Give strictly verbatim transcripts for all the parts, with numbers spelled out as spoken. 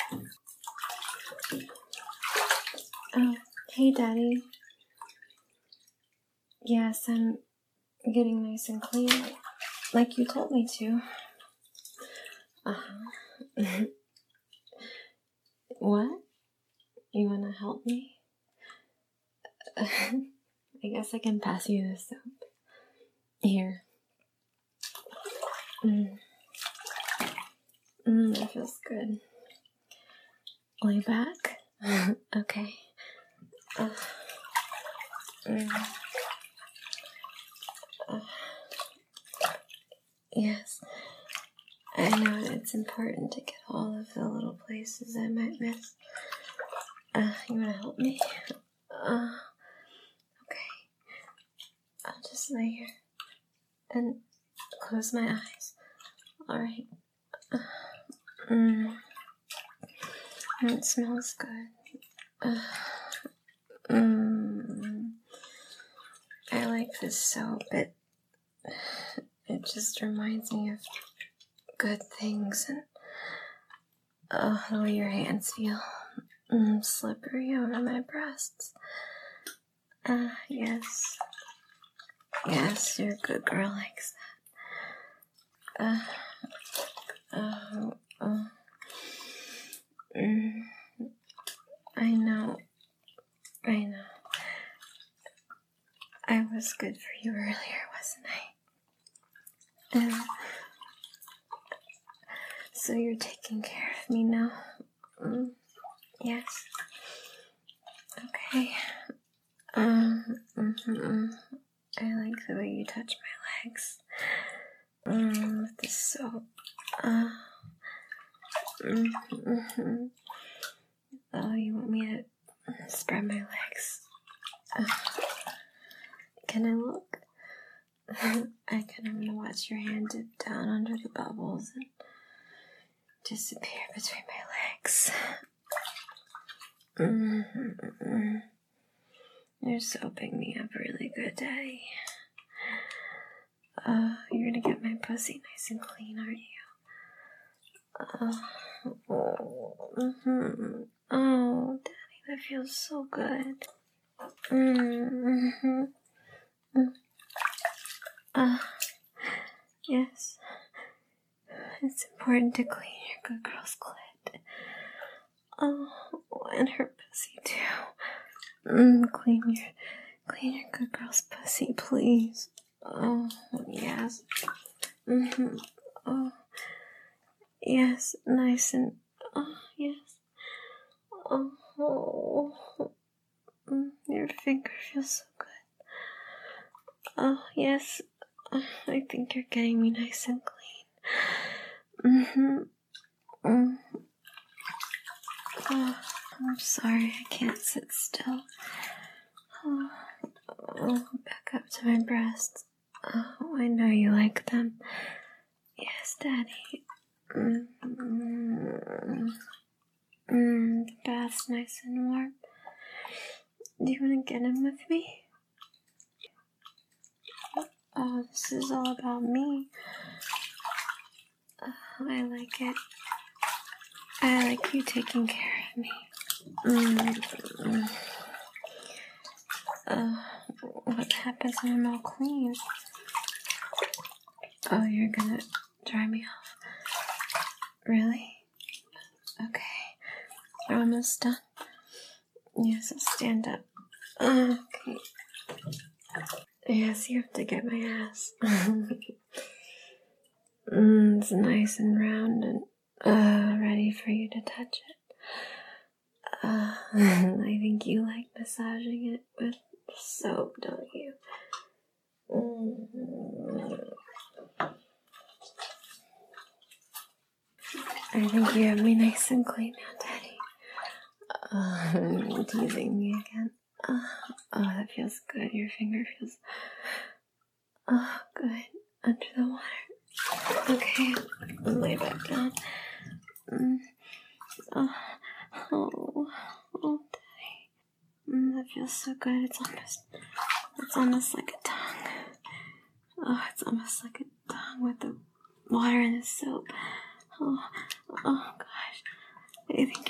Oh, hey, Daddy. Yes, I'm getting nice and clean, like you told me to. Uh-huh. What? You wanna help me? I guess I can pass you the soap. Here. Mm. Mm, that feels good. Lay back. Okay. Uh, mm. uh, yes. I know it's important to get all of the little places I might miss. Uh, you wanna help me? Uh, okay. I'll just lay here and close my eyes. Alright. Uh, mm. It smells good. Uh, mm. I like this soap. It, it just reminds me of good things and oh, the way your hands feel. Mm, slippery over my breasts. Uh, yes. Yes, you're a good girl likes that. Uh, uh, uh, mm, I know. I know. I was good for you earlier, wasn't I? Uh, so you're taking care of me now? Mm, yes. Okay. Um, mm-hmm. I like the way you touch my legs. Mm, with the soap. Uh, mm-hmm. Oh, you want me to spread my legs? Uh, can I look? I kind of want to watch your hand dip down under the bubbles and disappear between my legs. Mm-hmm. You're soaping me up really good, Daddy. Uh, you're gonna get my pussy nice and clean, aren't you? Uh, oh, mm-hmm. Oh, Daddy, that feels so good. Mm-hmm. Mm. Uh, yes. It's important to clean your good girl's clit. Oh, and her pussy too. Mm, clean your, clean your good girl's pussy, please. Oh, yes. Mm-hmm. Oh, yes, nice and, oh, yes. Oh, oh. Mm, your finger feels so good. Oh, yes. Oh, I think you're getting me nice and clean. Mm-hmm. Mm. Oh, I'm sorry, I can't sit still. Oh, oh, back up to my breasts. Oh, I know you like them. Yes, Daddy. Mm-hmm. Mm, the bath's nice and warm. Do you want to get in with me? Oh, this is all about me. Oh, I like it. I like you taking care of me. Mm-hmm. Uh, what happens when I'm all clean? Oh, you're gonna dry me off? Really? Okay. We're almost done. Yes, I'll stand up. Okay. Yes, you have to get my ass. mm, it's nice and round and uh, ready for you to touch it. Uh, I think you like massaging it with soap, don't you? Mm-hmm. I think you have me nice and clean now, Daddy. Uh, teasing me again. Uh, oh, that feels good. Your finger feels... Oh, good. Under the water. Okay, lay back down. Mm. Oh, oh, oh, Daddy. Mm, that feels so good. It's almost, it's almost like a tongue. Oh, it's almost like a tongue with the water and the soap. Oh, oh gosh. I think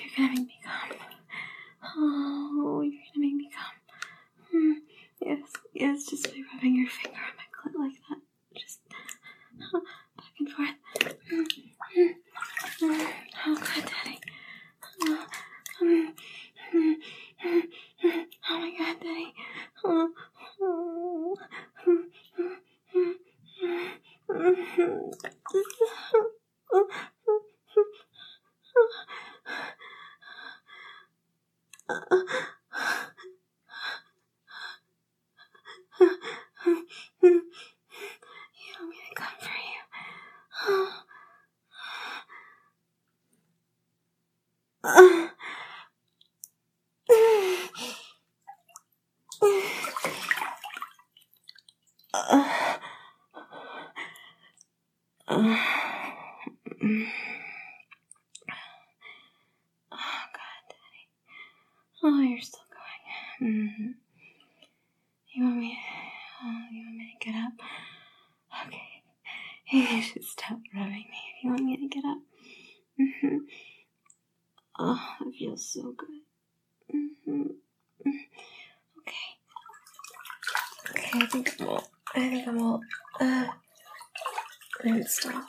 Oh, you're still going. Mm-hmm. You want me? Oh, you want me to get up? Okay. You should stop rubbing me if you want me to get up. Mm-hmm. Oh, that feels so good. Mm-hmm. Okay. Okay, I think I'm all. I think I'm all. Uh, mood stop.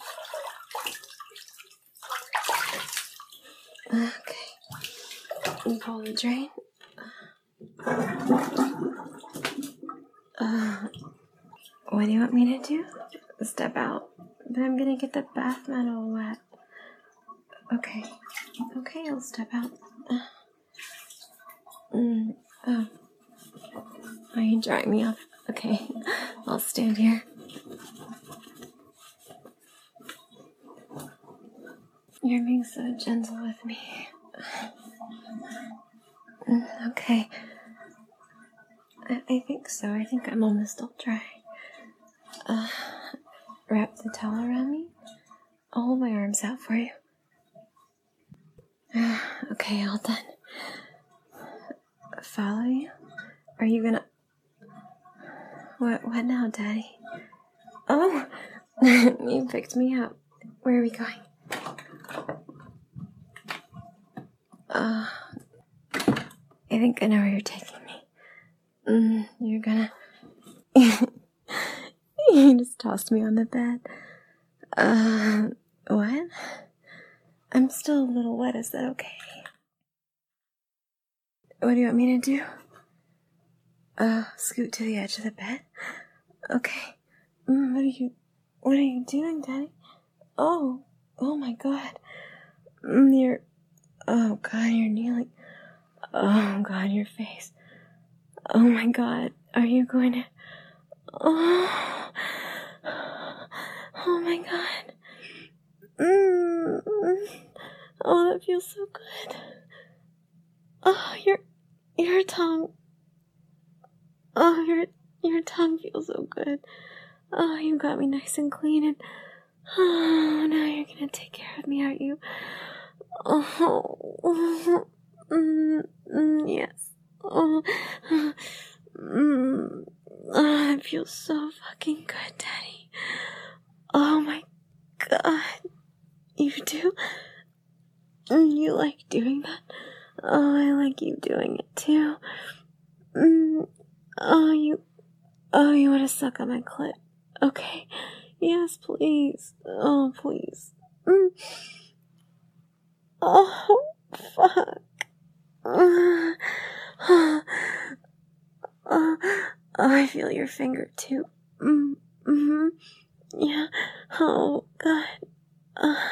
Okay. You pull the drain. Uh, what do you want me to do? Step out. But I'm gonna get the bath mat all wet. Okay. Okay, I'll step out. Uh, mm, oh. Are you drying me off? Okay. I'll stand here. You're being so gentle with me. Okay. I, I think so. I think I'm almost all dry. Uh, wrap the towel around me. I'll hold my arms out for you. Uh, okay, all done. Follow you? Are you gonna... What, what now, Daddy? Oh! You picked me up. Where are we going? Uh, I think I know where you're taking me. Mm, you're gonna... You just tossed me on the bed. Uh, what? I'm still a little wet, is that okay? What do you want me to do? Uh, scoot to the edge of the bed? Okay. Mm, what are you... What are you doing, Daddy? Oh, oh my God. Mm, you're... Oh God, you're kneeling. Oh God, your face. Oh my God, are you going to... Oh, oh my God. Mm. Oh, that feels so good. Oh, your, your tongue. Oh, your, your tongue feels so good. Oh, you got me nice and clean, and oh, now you're gonna take care of me, aren't you? Oh, mm, mm, yes. Oh, mm, oh, it feels so fucking good, Daddy. Oh my God, you do? You like doing that? Oh, I like you doing it too. Mm, oh, you, oh, you want to suck on my clit? Okay. Yes, please. Oh, please. Mm. Oh, fuck. Uh, oh, oh, I feel your finger too. Mm, mm-hmm. Yeah. Oh, God. Uh,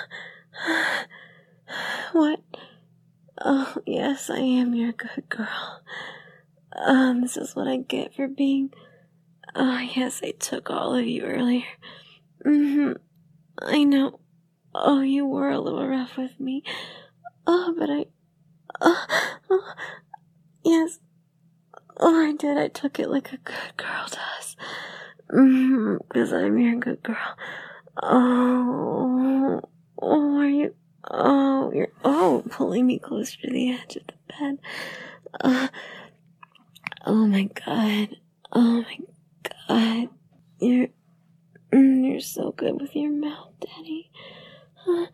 what? Oh, yes, I am your good girl. Um, this is what I get for being... Oh, yes, I took all of you earlier. Mm-hmm. I know. Oh, you were a little rough with me. Oh, but I... Oh, oh, yes. Oh, I did. I took it like a good girl does. Mm-hmm, because I'm your good girl. Oh, oh, are you... Oh, you're... Oh, pulling me closer to the edge of the bed. Uh, oh, my God. Oh, my God. You're... Mm, you're so good with your mouth, Daddy. Uh,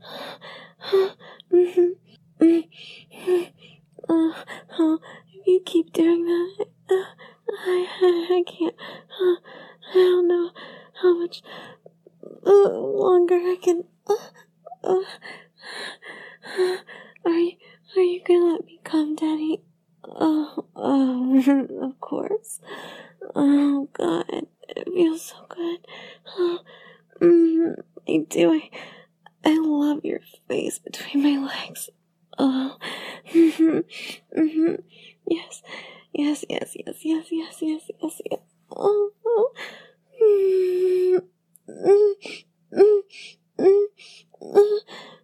mm-hmm. Mm-hmm. Uh, oh, if you keep doing that, uh, I, I, I can't, uh, I don't know how much uh, longer I can, uh, uh, uh, are you, are you gonna let me come, Daddy? Oh, oh, of course. Oh, God, it feels so good. Oh, mm, I do, I, I love your face between my legs. Oh, mm-hmm, mm-hmm, yes, yes, yes, yes, yes, yes, yes, yes, yes. Oh, oh. Mm, mm, mm, mm, mm.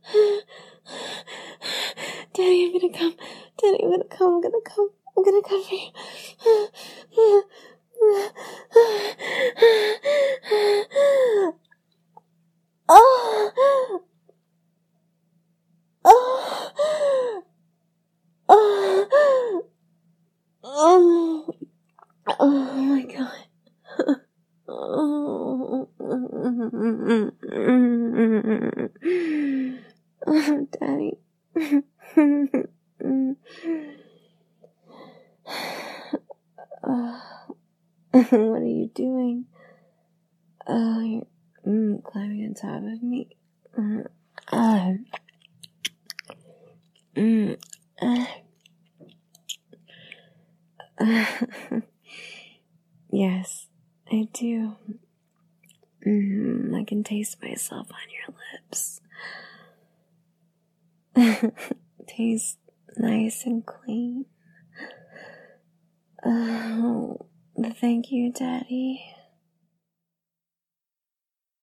Daddy, I'm gonna come. Daddy, I'm gonna come. I'm gonna come. I'm gonna come for you. Oh. Oh, oh, Oh, Daddy. Oh, what are you doing? Oh, you're mm, climbing on top of me. Mm, uh, mm, uh, uh, yes, I do. Mm, I can taste myself on your lips. Tastes nice and clean. Oh, thank you, Daddy.